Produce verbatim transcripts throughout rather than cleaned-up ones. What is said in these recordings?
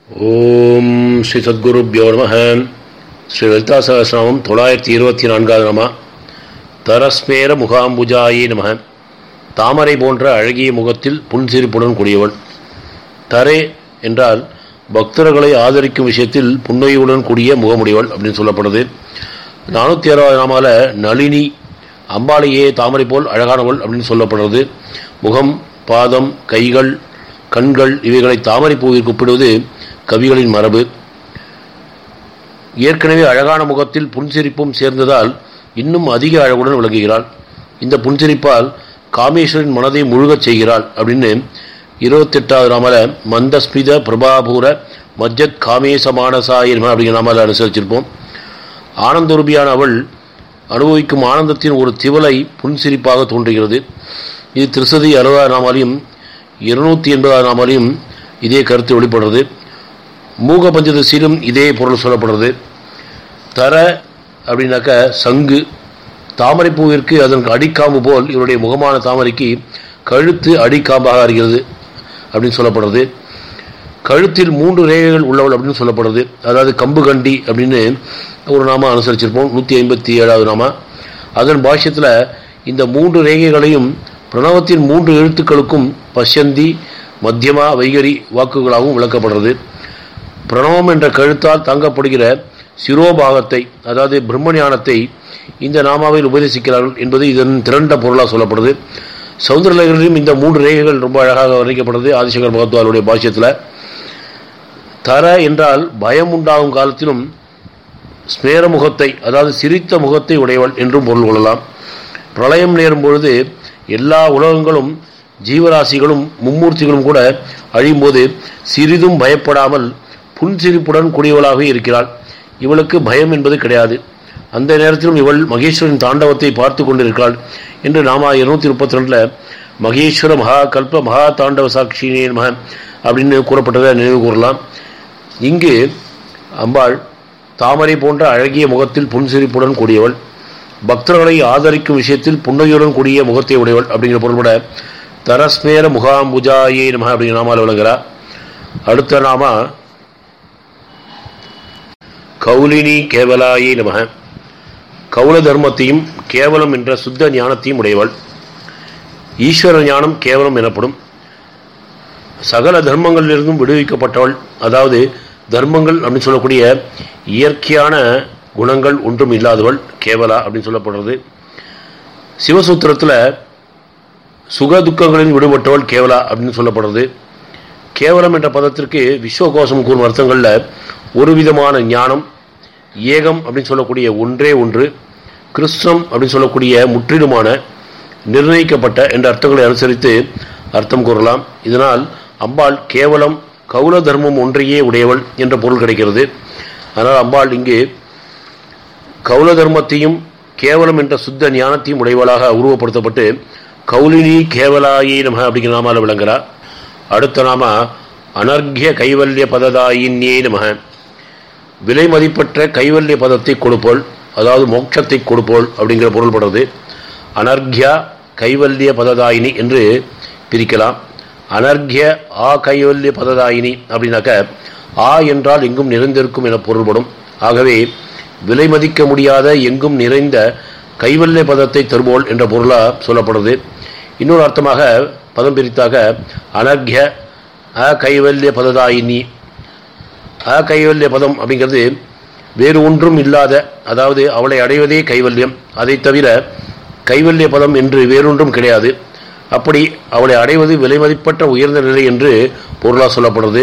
ஓம் ஸ்ரீ சத்குருப்யோ நமः. ஸ்ரீ லலிதா சகஸ்ரநாமம் தொள்ளாயிரத்தி இருபத்தி நான்காவது நாமா. தரஸ்மேர முகாம்புஜாயே நமः. தாமரை போன்ற அழகிய முகத்தில் புன்சிரிப்புடன் கூடியவள். தரே என்றால் பக்தர்களை ஆதரிக்கும் விஷயத்தில் புன்னகையுடன் கூடிய முகமுடையவள் அப்படின்னு சொல்லப்படுது. நானூற்றி அறுபது நாமால நளினி, அம்பாளையே தாமரை போல் அழகானவள் அப்படின்னு சொல்லப்படுறது. முகம், பாதம், கைகள், கண்கள் இவைகளை தாமரை பூவிற்கு ஒப்பிடுவது கவிகளின் மரபு. ஏற்கனவே அழகான முகத்தில் புன்சிரிப்பும் சேர்ந்ததால் இன்னும் அதிக அழகுடன் விளங்குகிறாள். இந்த புன்சிரிப்பால் காமேஸ்வரின் மனதை முழுகச் செய்கிறாள் அப்படின்னு இருபத்தெட்டாவது நாமல மந்தஸ்மித பிரபாபூர மஜ்ஜத் காமேசமானசாயிரம் அப்படிங்கிற நாமால அனுசரிச்சிருப்போம். ஆனந்தரூபியான அவள் அனுபவிக்கும் ஆனந்தத்தின் ஒரு திவலை புன்சிரிப்பாக தோன்றுகிறது. இது திருசதி அறுபதாம் நாமாலையும் இருநூத்தி எண்பதாம் நாமாலையும் இதே கருத்து வெளிப்படுறது. மூக பஞ்சதசியிலும் இதே பொருள் சொல்லப்படுறது. தர அப்படின்னாக்க சங்கு. தாமரை பூவிற்கு அதற்கு அடிக்காம்பு போல் இவருடைய முகமான தாமரைக்கு கழுத்து அடிக்காம்பாக இருக்கிறது அப்படின்னு சொல்லப்படுறது. கழுத்தில் மூன்று ரேகைகள் உள்ளவள் அப்படின்னு சொல்லப்படுறது. அதாவது கம்பு கண்டி அப்படின்னு ஒரு நாம அனுசரிச்சிருப்போம், நூற்றி ஐம்பத்தி ஏழாவது நாமா. அதன் பாஷ்யத்தில் இந்த மூன்று ரேகைகளையும் பிரணவத்தின் மூன்று எழுத்துக்களுக்கும் பஷ்யந்தி, மத்தியமா, வைகரி வாக்குகளாகவும் விளக்கப்படுறது. பிரணவம் என்ற கழுத்தால் தாங்கப்படுகிற சிரோபாகத்தை, அதாவது பிரம்மஞானத்தை இந்த நாமாவில் உபதேசிக்கிறார்கள் என்பது இதன் திரண்ட பொருளாக சொல்லப்படுது. சௌந்தரலகரிலும் இந்த மூன்று ரேகைகள் ரொம்ப அழகாக வர்ணிக்கப்படுது ஆதிசங்கர் பகவத்பாதருடைய பாஷ்யத்தில். தர என்றால் பயம் உண்டாகும் காலத்திலும் ஸ்மேர முகத்தை, அதாவது சிரித்த முகத்தை உடையவள் என்றும் பொருள் கொள்ளலாம். பிரளயம் நேரும் பொழுது எல்லா உலகங்களும் ஜீவராசிகளும் மும்மூர்த்திகளும் கூட அழியும் போது சிறிதும் பயப்படாமல் புன்சிரிப்புடன் கூடியவளாகவே இருக்கிறாள். இவளுக்கு பயம் என்பது கிடையாது. அந்த நேரத்திலும் இவள் மகேஸ்வரின் தாண்டவத்தை பார்த்து கொண்டிருக்கிறாள் என்று நாம இருநூத்தி முப்பத்தி ரெண்டுல மகேஸ்வர மகா கல்ப மகா தாண்டவ சாட்சினே நம அப்படின்னு கூறப்பட்டதை நினைவு கூறலாம். இங்கு அம்பாள் தாமரை போன்ற அழகிய முகத்தில் புன்சிரிப்புடன் கூடியவள், பக்தர்களை ஆதரிக்கும் விஷயத்தில் புன்னகையுடன் கூடிய முகத்தை உடையவள் அப்படிங்கிற பொருள்பட தரஸ்மேர முகாம்புஜாயே நம அப்படிங்கிற நாமால் விளங்குகிறார். அடுத்த நாமா கௌலினி கேவலாயே நம. கௌல தர்மத்தையும் கேவலம் என்ற சுத்த ஞானத்தையும் உடையவள். ஈஸ்வர ஞானம் கேவலம் எனப்படும். சகல தர்மங்களிலிருந்தும் விடுவிக்கப்பட்டவள், அதாவது தர்மங்கள் அப்படின்னு சொல்லக்கூடிய இயற்கையான குணங்கள் ஒன்றும் இல்லாதவள் கேவலா அப்படின்னு சொல்லப்படுறது. சிவசூத்திரத்தில் சுக துக்கங்களில் விடுபட்டவள் கேவலா அப்படின்னு சொல்லப்படுறது. கேவலம் என்ற பதத்திற்கு விஸ்வகோசம் கூறும் அர்த்தங்களில் ஒரு விதமான ஞானம், ஏகம் அப்படின்னு சொல்லக்கூடிய ஒன்றே ஒன்று, கிருஷ்ணம் அப்படின்னு சொல்லக்கூடிய முற்றிலுமான நிர்ணயிக்கப்பட்ட என்ற அர்த்தங்களை அனுசரித்து அர்த்தம் கூறலாம். இதனால் அம்பாள் கேவலம் கௌல தர்மம் ஒன்றையே உடையவள் என்ற பொருள் கிடைக்கிறது. அதனால் அம்பாள் இங்கு கௌல தர்மத்தையும் கேவலம் என்ற சுத்த ஞானத்தையும் உடையவளாக உருவப்படுத்தப்பட்டு கௌலினி கேவலாயே நம அப்படிங்கிற நாமால விளங்குகிறார். அடுத்த நாம அனர்க்ய கைவல்ய பததாயின்யே நம. விலை மதிப்பற்ற கைவல்ய பதத்தை கொடுப்போள், அதாவது மோட்சத்தை கொடுப்போள் அப்படிங்கிற பொருள்படுறது. அனர்க்யா கைவல்ய பததாயினி என்று பிரிக்கலாம். அனர்க்ய ஆ கைவல்ய பததாயினி அப்படின்னாக்க ஆ என்றால் எங்கும் நிறைந்திருக்கும் என பொருள்படும். ஆகவே விலை மதிக்க முடியாத எங்கும் நிறைந்த கைவல்ய பதத்தை தருவோள் என்ற பொருளாக சொல்லப்படுது. இன்னொரு அர்த்தமாக பதம் பிரித்தாக அனர்க்ய அ கைவல்ய பததாயினி. அ கைவல்ய பதம் அப்படிங்கிறது வேறு ஒன்றும் இல்லாத, அதாவது அவளை அடைவதே கைவல்யம், அதை தவிர கைவல்ய பதம் என்று வேறொன்றும் கிடையாது. அப்படி அவளை அடைவது விலை மதிப்பற்ற உயர்ந்த நிலை என்று பொருளாக சொல்லப்படுறது.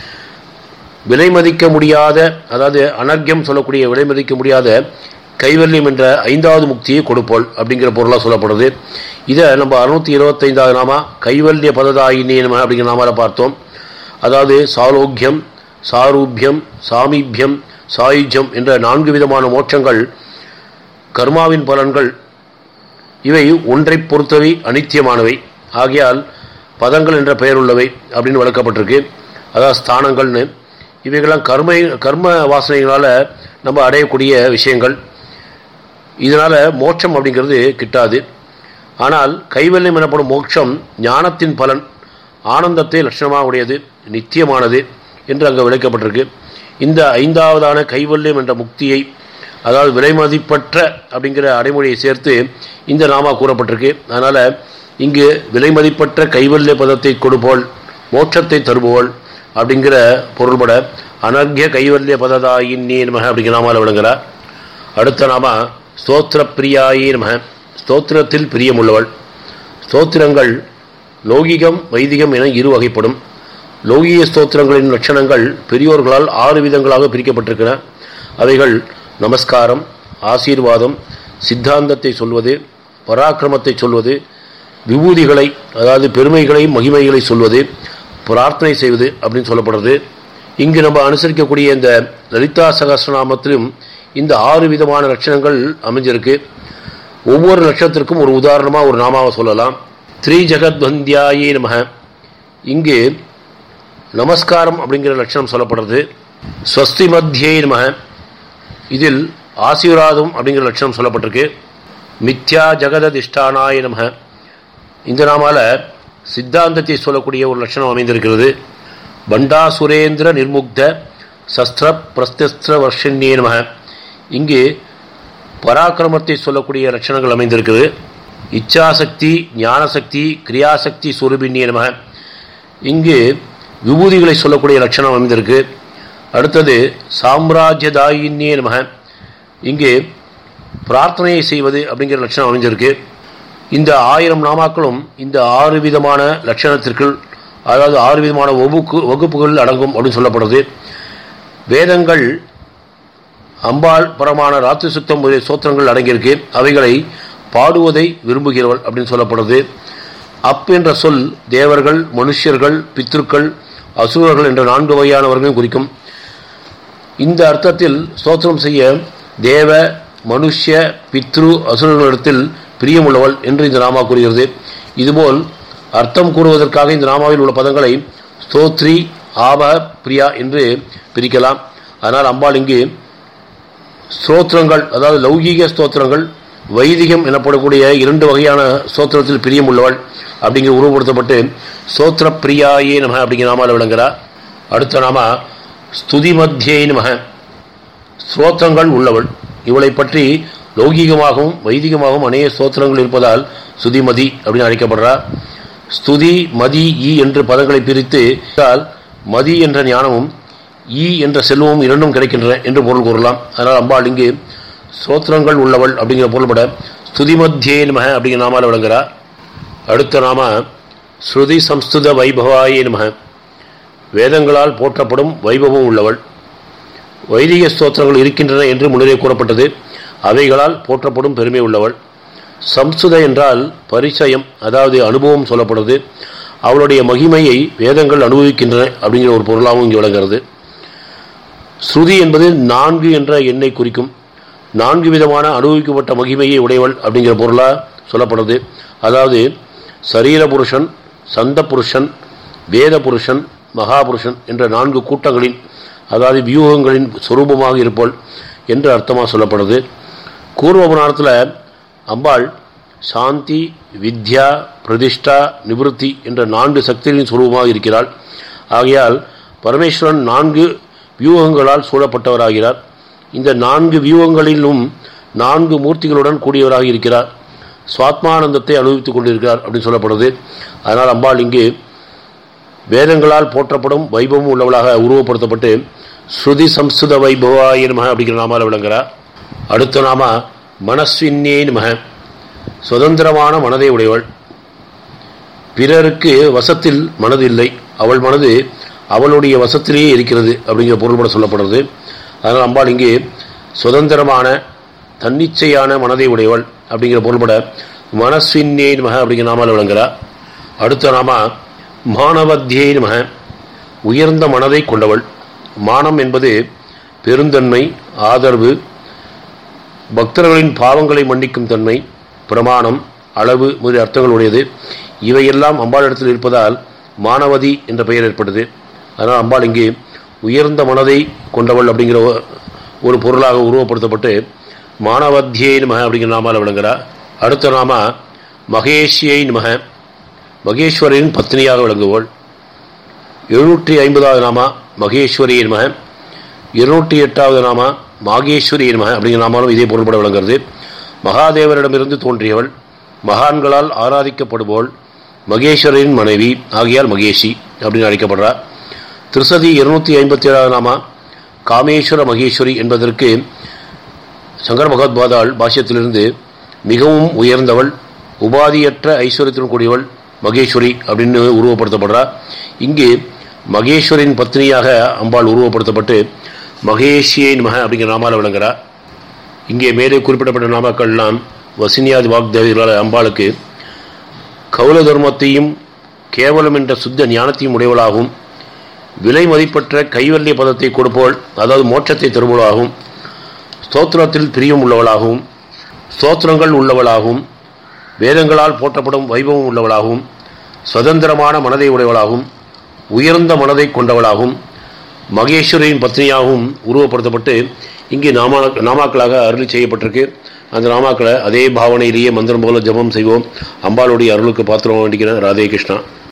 விலை மதிக்க முடியாத, அதாவது அனர்க்யம் சொல்லக்கூடிய விலை மதிக்க முடியாத கைவல்யம் என்ற ஐந்தாவது முக்தியை கொடுப்போள் அப்படிங்கிற பொருளாக சொல்லப்படுது. இதை நம்ம அறுநூத்தி இருபத்தி ஐந்தாவது நாமா கைவல்ய பததாயினே நம அப்படிங்கிற நாமால பார்த்தோம். அதாவது சாலோக்கியம், சாரூபியம், சாமீபியம், சாயுஜ்யம் என்ற நான்கு விதமான மோட்சங்கள், கர்மாவின் பலன்கள், இவை ஒன்றை பொறுத்தவை அனித்தியமானவை. ஆகையால் பதங்கள் என்ற பெயர் உள்ளவை அப்படின்னு வழக்கப்பட்டிருக்கு. அதாவது ஸ்தானங்கள்னு. இவைகளாம் கர்ம கர்ம வாசனைகளால் நம்ம அடையக்கூடிய விஷயங்கள். இதனால் மோட்சம் அப்படிங்கிறது கிட்டாது. ஆனால் கைவல்யம் எனப்படும் மோட்சம் ஞானத்தின் பலன், ஆனந்தத்தை லட்சணமாக உடையது, நித்தியமானது. என்று அங்கே விளக்கப்பட்டிருக்கு. இந்த ஐந்தாவதான கைவல்யம் என்ற முக்தியை, அதாவது விலைமதிப்பற்ற அப்படிங்கிற அடைமொழியை சேர்த்து இந்த நாமா கூறப்பட்டிருக்கு. அதனால் இங்கு விலைமதிப்பற்ற கைவல்ய பதத்தை கொடுப்போல், மோட்சத்தை தருபவள் அப்படிங்கிற பொருள்பட அனர்கிய கைவல்ய பததாயின் நீ நமக அப்படிங்கிற நாமாவில் விளங்குகிறார். அடுத்த நாமா ஸ்தோத்திர பிரியாயே நமக, ஸ்தோத்திரத்தில் பிரியமுள்ளவள். ஸ்தோத்திரங்கள் லௌகிகம் வைதிகம் என இரு வகைப்படும். லௌகிக ஸ்தோத்திரங்களின் லட்சணங்கள் பெரியோர்களால் ஆறு விதங்களாக பிரிக்கப்பட்டிருக்கின்றன. அவைகள் நமஸ்காரம், ஆசீர்வாதம், சித்தாந்தத்தை சொல்வது, பராக்கிரமத்தை சொல்வது, விபூதிகளை அதாவது பெருமைகளை மகிமைகளை சொல்வது, பிரார்த்தனை செய்வது அப்படின்னு சொல்லப்படுறது. இங்கு நம்ம அனுசரிக்கக்கூடிய இந்த லலிதா சகஸ்ரநாமத்திலும் இந்த ஆறு விதமான லட்சணங்கள் அமைஞ்சிருக்கு. ஒவ்வொரு லட்சத்திற்கும் ஒரு உதாரணமாக ஒரு நாமாவை சொல்லலாம். த்ரீ ஜெகத்வந்தியாயே நமக, இங்கு நமஸ்காரம் அப்படிங்கிற லட்சணம் சொல்லப்படுறது. ஸ்வஸ்தி மத்தியே நமக, இதில் ஆசீர்வாதம் அப்படிங்கிற லட்சணம் சொல்லப்பட்டிருக்கு. மித்யா ஜெகததிஷ்டானாய நமக, இந்த நாமால சித்தாந்தத்தை சொல்லக்கூடிய ஒரு லட்சணம் அமைந்திருக்கிறது. பண்டாசுரேந்திர நிர்முக்த சஸ்திர பிரஸ்திர வர்ஷன்யே நமக, இங்கு பராக்கிரமத்தை சொல்லக்கூடிய லட்சணங்கள் அமைந்திருக்கிறது. இச்சாசக்தி, ஞானசக்தி, கிரியாசக்தி சுரூபின்யே நமக, இங்கு விபூதிகளை சொல்லக்கூடிய லட்சணம் அமைந்திருக்கு. அடுத்தது சாம்ராஜ்யதாயின்யே நமக, இங்கு பிரார்த்தனையை செய்வது அப்படிங்கிற லட்சணம் அமைஞ்சிருக்கு. இந்த ஆயிரம் நாமாக்களும் இந்த ஆறு விதமான லட்சணத்திற்குள், அதாவது ஆறு விதமான வகுப்பு வகுப்புகள் அடங்கும் அப்படின்னு சொல்லப்படுறது. வேதங்கள் அம்பாள் பரமான ராத்திரி சுத்தம் முதலிய சோத்திரங்கள் அடங்கியிருக்கு. அவைகளை பாடுவதை விரும்புகிறவள் அப்படின்னு சொல்லப்படுறது. அப் என்ற சொல் தேவர்கள், மனுஷர்கள், பித்ருக்கள், அசுரர்கள் என்ற நான்கு வகையானவர்களையும் குறிக்கும். இந்த அர்த்தத்தில் ஸ்தோத்திரம் செய்ய தேவ, மனுஷ்ய, பித்ரு, அசுரர்களிடத்தில் பிரியமுள்ளவள் என்று இந்த நாமா கூறுகிறது. இதுபோல் அர்த்தம் கூறுவதற்காக இந்த நாமாவில் உள்ள பதங்களை ஸ்தோத்ரி, ஆப, பிரியா என்று பிரிக்கலாம். அதனால் அம்பாள் இங்கு ஸ்தோத்திரங்கள், அதாவது லௌகீக ஸ்தோத்திரங்கள், வைதிகம் எனப்படக்கூடிய இரண்டு வகையான ஸ்தோத்திரத்தில் பிரியமுள்ளவள் அப்படிங்கிற உருவப்படுத்தப்பட்டு ஸ்தோத்திர பிரியாயே நமக அப்படிங்கிற நாமாவில் விளங்குகிறார். அடுத்த நாமா ஸ்துதி மத்தியே நமக, ஸ்தோத்திரங்கள் உள்ளவள். இவளை பற்றி லௌகீகமாகவும் வைதிகமாகவும் அநேக ஸ்தோத்திரங்கள் இருப்பதால் ஸ்துதிமதி அப்படின்னு அழைக்கப்படுறார். ஸ்துதி, மதி, ஈ என்று பதங்களை பிரித்து மதி என்ற ஞானமும் ஈ என்ற செல்வமும் இரண்டும் கிடைக்கின்றன என்று பொருள் கூறலாம். அதனால் அம்பாள் இங்கு ஸ்தோத்திரங்கள் உள்ளவள் அப்படிங்கிற பொருள்பட ஸ்துதிமத்தியே நமக அப்படிங்கிற நாமாவில் விளங்குகிறார். அடுத்த நாம ஸ்ருதி சம்ஸ்துத வைபவாயே நமக, வேதங்களால் போற்றப்படும் வைபவம் உள்ளவள். வைதிக ஸ்தோத்திரங்கள் இருக்கின்றன என்று முன்னரே கூறப்பட்டது. அவைகளால் போற்றப்படும் பெருமை உள்ளவள். சம்ஸ்துத என்றால் பரிச்சயம், அதாவது அனுபவம் சொல்லப்படுது. அவளுடைய மகிமையை வேதங்கள் அனுபவிக்கின்றன அப்படிங்கிற ஒரு பொருளாகவும் இங்கே விளங்குகிறது. ஸ்ருதி என்பது நான்கு என்ற எண்ணை குறிக்கும். நான்கு விதமான அனுபவிக்கப்பட்ட மகிமையை உடையவள் அப்படிங்கிற பொருளாக சொல்லப்படுது. அதாவது சரீர புருஷன், சந்த புருஷன், வேத புருஷன், மகாபுருஷன் என்ற நான்கு கூட்டங்களின், அதாவது வியூகங்களின் சொரூபமாக இருப்போள் என்று அர்த்தமாக சொல்லப்படுது. கூர்ம புராணத்தில் அம்பாள் சாந்தி, வித்யா, பிரதிஷ்டா, நிவர்த்தி என்ற நான்கு சக்திகளின் சொரூபமாக இருக்கிறாள். ஆகையால் பரமேஸ்வரன் நான்கு வியூகங்களால் சூழப்பட்டவராகிறார். இந்த நான்கு வியூகங்களிலும் நான்கு மூர்த்திகளுடன் கூடியவராக இருக்கிறார். சுவாத்மானந்தத்தை அனுபவித்துக் கொண்டிருக்கிறார் அப்படின்னு சொல்லப்படுது. அதனால் அம்பாள் இங்கு வேதங்களால் போற்றப்படும் வைபவம் உள்ளவளாக உருவப்படுத்தப்பட்டு ஸ்ருதி சம்ஸ்துத வைபவாய நமக அப்படிங்கிற நாமாவில் விளங்குகிறார். அடுத்த நாம மனஸ்வின்யே நமக, சுதந்திரமான மனதை உடையவள். பிறருக்கு வசத்தில் மனது இல்லை, அவள் மனது அவளுடைய வசத்திலேயே இருக்கிறது அப்படிங்கிற பொருள்பட சொல்லப்படுறது. அதனால் அம்பாள் இங்கு சுதந்திரமான தன்னிச்சையான மனதை உடையவள் அப்படிங்கிற பொருள்பட மனஸ்வின்யே நமக அப்படிங்கிற நாமாவில் விளங்குகிறார். அடுத்த நாம மானவத்தியே நமக, உயர்ந்த மனதை கொண்டவள். மானம் என்பது பெருந்தன்மை, ஆதரவு, பக்தர்களின் பாவங்களை மன்னிக்கும் தன்மை, பிரமாணம், அளவு முதலிய அர்த்தங்கள் உடையது. இவையெல்லாம் அம்பாளிடத்தில் இருப்பதால் மானவதி என்ற பெயர் ஏற்பட்டது. அதனால் அம்பாள் இங்கே உயர்ந்த மனதை கொண்டவள் அப்படிங்கிற ஒரு பொருளாக உருவப்படுத்தப்பட்டு மானவத்தியே நமக அப்படிங்கிற நாமாவில் விளங்குகிறார். அடுத்த நாம மகேஷியை நமக, மகேஸ்வரின் பத்னியாக விளங்குவோள். எழுநூற்றி ஐம்பதாவது நாமா மகேஸ்வரி நம. இருநூற்றி எட்டாவது நாமா மாகேஸ்வரி நம அப்படிங்கிற நாமாலும் இதே பொருள்பட விளங்குகிறது. மகாதேவரிடமிருந்து தோன்றியவள், மகான்களால் ஆராதிக்கப்படுபவள், மகேஸ்வரின் மனைவி ஆகியால் மகேஷி அப்படின்னு அழைக்கப்படுறார். திருசதி இருநூற்றி ஐம்பத்தி ஏழாவது நாமா காமேஸ்வர மகேஸ்வரி என்பதற்கு சங்கர பகவத்பாதாள் பாஷ்யத்திலிருந்து மிகவும் உயர்ந்தவள், உபாதியற்ற ஐஸ்வர்யத்துடன் கூடியவள் மகேஸ்வரி அப்படின்னு உருவப்படுத்தப்படுறார். இங்கு மகேஸ்வரின் பத்னியாக அம்பாள் உருவப்படுத்தப்பட்டு மகேஷியை நம அப்படிங்கிற நாமால விளங்குகிறார். இங்கே மேலே குறிப்பிடப்பட்ட நாமாக்கள்லாம் வசினியாதி வாக்தேவிகளால் அம்பாளுக்கு கௌல தர்மத்தையும் கேவலம் என்ற சுத்த ஞானத்தையும் உடையவளாகவும், விலை மதிப்பற்ற கைவல்ய பதத்தை கொடுப்பவள், அதாவது மோட்சத்தை தருபவளாகவும், ஸ்தோத்திரத்தில் பிரியம் உள்ளவளாகவும், ஸ்தோத்திரங்கள் உள்ளவளாகவும், வேதங்களால் போற்றப்படும் வைபவம் உள்ளவளாகவும், சுதந்திரமான மனதை உடையவளாகவும், உயர்ந்த மனதை கொண்டவளாகவும், மகேஸ்வரியின் பத்னியாகவும் உருவப்படுத்தப்பட்டு இங்கே நாமா நாமாக்களாக அருளி செய்யப்பட்டிருக்கு. அந்த நாமாக்களை அதே பாவனையிலேயே மந்திரம் போல ஜபம் செய்வோம். அம்பாளுடைய அருளுக்கு பாத்திரம் வேண்டிக்கிறேன். ராதே கிருஷ்ணா.